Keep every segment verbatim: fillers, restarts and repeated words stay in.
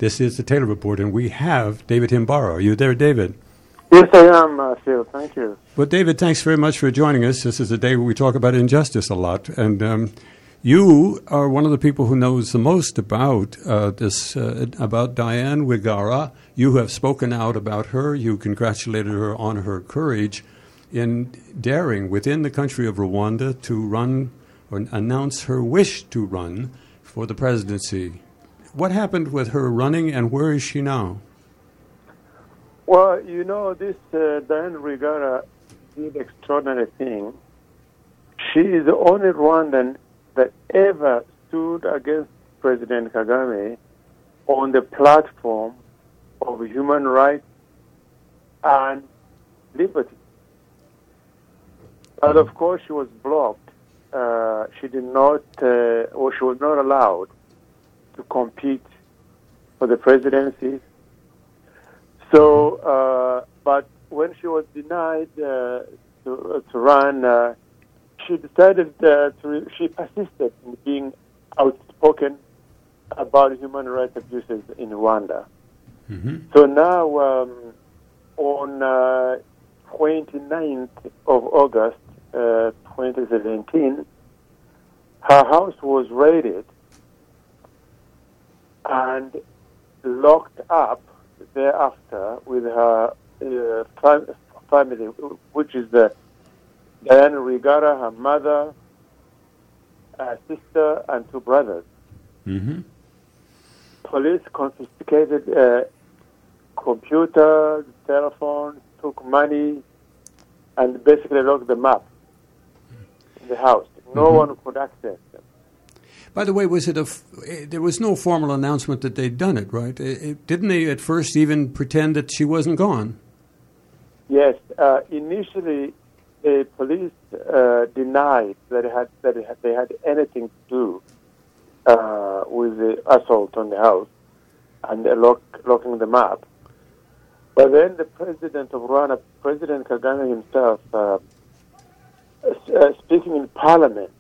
This is the Taylor Report, and we have David Himbara. Are you there, David? Yes, I am, uh, Phil. Thank you. Well, David, thanks very much for joining us. This is a day where we talk about injustice a lot, and um, you are one of the people who knows the most about uh, this, uh, about Diane Rwigara. You have spoken out about her. You congratulated her on her courage in daring within the country of Rwanda to run or announce her wish to run for the presidency. What happened with her running, and where is she now? Well, you know, this uh, Diane Rwigara did an extraordinary thing. She is the only Rwandan that ever stood against President Kagame on the platform of human rights and liberty. But of course, she was blocked. Uh, she did not, uh, or she was not allowed to compete for the presidency. So, uh, but when she was denied uh, to, uh, to run, uh, she decided uh, to, she persisted in being outspoken about human rights abuses in Rwanda. Mm-hmm. So now, um, on uh, twenty-ninth of August, uh, twenty seventeen, her house was raided and locked up thereafter with her uh, fam- family, which is the Diane Rwigara, her mother, a sister, and two brothers. Mm-hmm. Police confiscated uh, computers, telephones, took money, and basically locked them up in the house. No mm-hmm. one could access them. By the way, was it a? F- there was no formal announcement that they'd done it, right? It, it, didn't they at first even pretend that she wasn't gone? Yes. Uh, initially, the police uh, denied that it had that it had, they had anything to do uh, with the assault on the house and uh, lock, locking them up. But then the president of Rwanda, President Kagame himself, uh, uh, speaking in Parliament,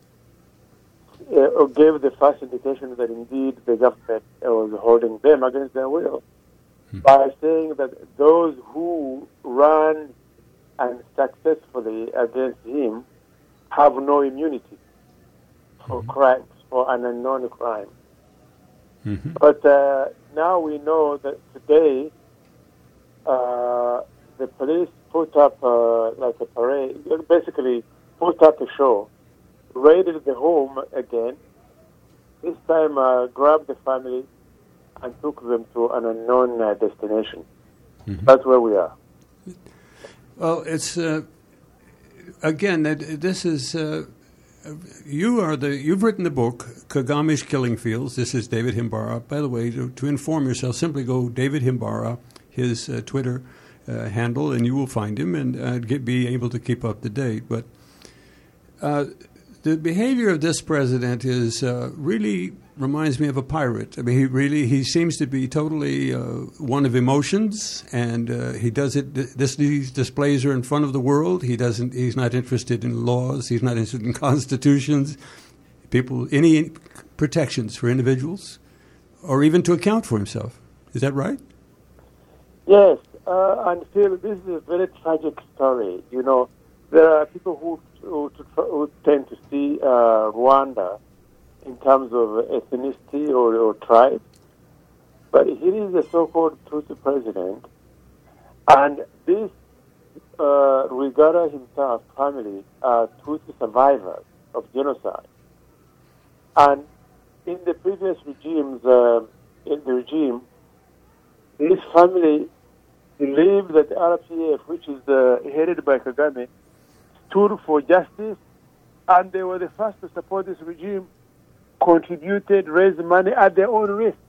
Uh, gave the first indication that indeed the government uh, was holding them against their will hmm. by saying that those who run and successfully against him have no immunity for hmm. crimes, for an unknown crime. Mm-hmm. But uh, now we know that today uh, the police put up uh, like a parade, basically put up a show, raided the home again, this time uh, grabbed the family and took them to an unknown uh, destination. Mm-hmm. That's where we are. Well, it's, uh, again, this is, uh, you are the, you've written the book, Kagame's Killing Fields. This is David Himbara. By the way, to, to inform yourself, simply go David Himbara, his uh, Twitter uh, handle, and you will find him and uh, get, be able to keep up to date. But uh, the behavior of this president is uh, really reminds me of a pirate. I mean, he really he seems to be totally uh, one of emotions, and uh, he does it. This these displays are in front of the world. He doesn't. He's not interested in laws. He's not interested in constitutions, people, any protections for individuals, or even to account for himself. Is that right? Yes, uh, and Phil, this is a very tragic story. You know, there are people who who, who tend to see uh, Rwanda in terms of ethnicity or, or tribe, but he is the so-called Tutsi president, and this uh, Rwigara himself, family, are Tutsi survivors of genocide. And in the previous regimes, uh, in the regime, this family believed that the R P F, which is uh, headed by Kagame, stood for justice, and they were the first to support this regime, contributed, raised money at their own risk.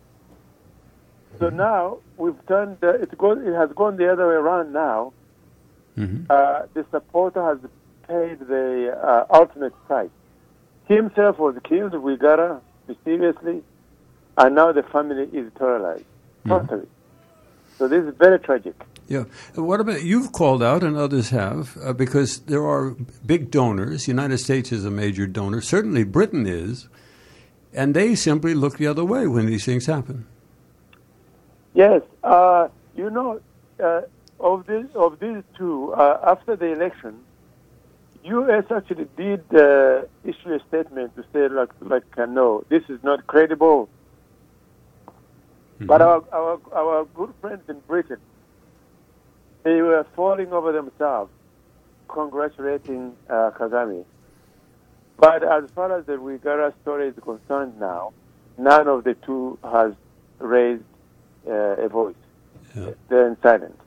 So mm-hmm. now we've turned, uh, it, goes, it has gone the other way around now. Mm-hmm. Uh, the supporter has paid the uh, ultimate price. He himself was killed, Rwigara, mysteriously, and now the family is terrorized, mm-hmm. totally. So this is very tragic. Yeah. What about, you've called out, and others have, uh, because there are big donors. The United States is a major donor. Certainly Britain is. And they simply look the other way when these things happen. Yes. Uh, you know, uh, of, this, of these two, uh, after the election, U S actually did uh, issue a statement to say, like, like uh, no, this is not credible. Mm-hmm. But our, our our good friends in Britain, they were falling over themselves, congratulating uh, Kagame. But as far as the Uigara story is concerned now, none of the two has raised uh, a voice. Yeah. They're in silence.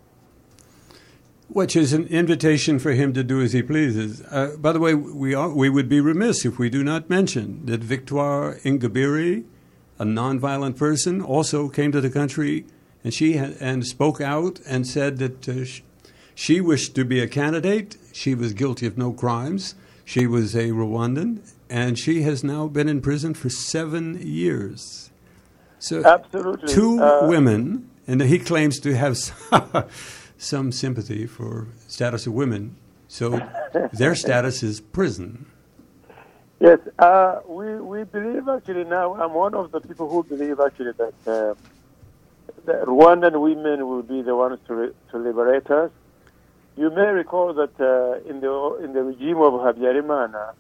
Which is an invitation for him to do as he pleases. Uh, by the way, we are, we would be remiss if we do not mention that Victoire Ingabire, a nonviolent person, also came to the country, and she ha- and spoke out and said that uh, sh- she wished to be a candidate. She was guilty of no crimes. She was a Rwandan, and she has now been in prison for seven years. So, absolutely, two uh, women, and he claims to have some sympathy for status of women. So their status is prison. Yes, uh, we we believe actually now. I'm one of the people who believe actually that uh, the Rwandan women will be the ones to re- to liberate us. You may recall that uh, in the in the regime of Habyarimana,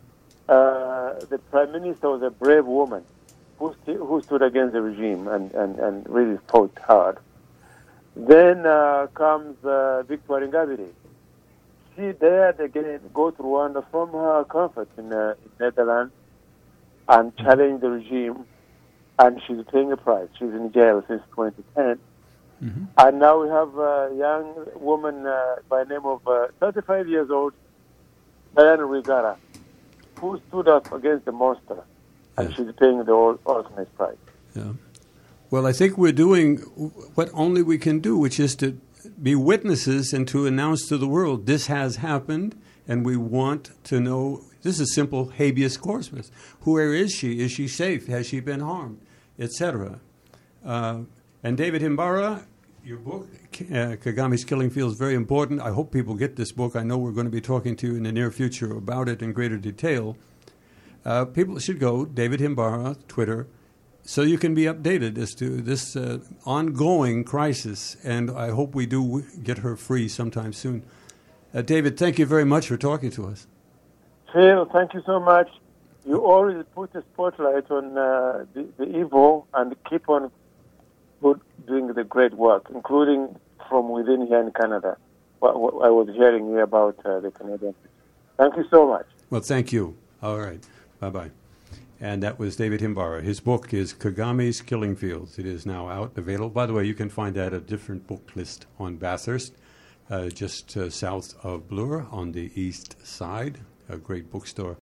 uh, the prime minister was a brave woman who st- who stood against the regime and, and, and really fought hard. Then uh, comes uh, Victoire Ingabire. She dared again go to Rwanda from her comfort in, uh, in Netherlands and challenge the regime, and she's paying a price. She's in jail since twenty ten. Mm-hmm. And now we have a young woman uh, by the name of uh, thirty-five years old, Diana Rwigara, who stood up against the monster, and yeah. she's paying the ultimate price. Yeah. Well, I think we're doing what only we can do, which is to be witnesses and to announce to the world this has happened, and we want to know. This is simple habeas corpus. Where is she? Is she safe? Has she been harmed? et cetera. Uh, and David Himbara, your book, uh, Kagame's Killing Fields, is very important. I hope people get this book. I know we're going to be talking to you in the near future about it in greater detail. Uh, people should go, David Himbara, Twitter, so you can be updated as to this uh, ongoing crisis. And I hope we do get her free sometime soon. Uh, David, thank you very much for talking to us. Phil, thank you so much. You always put a spotlight on uh, the, the evil and keep on good, doing the great work, including from within here in Canada. What, what I was hearing here about uh, the Canadians. Thank you so much. Well, thank you. All right. Bye-bye. And that was David Himbara. His book is Kagame's Killing Fields. It is now out, available. By the way, you can find that at a different book list on Bathurst, uh, just uh, south of Bloor on the east side, a great bookstore.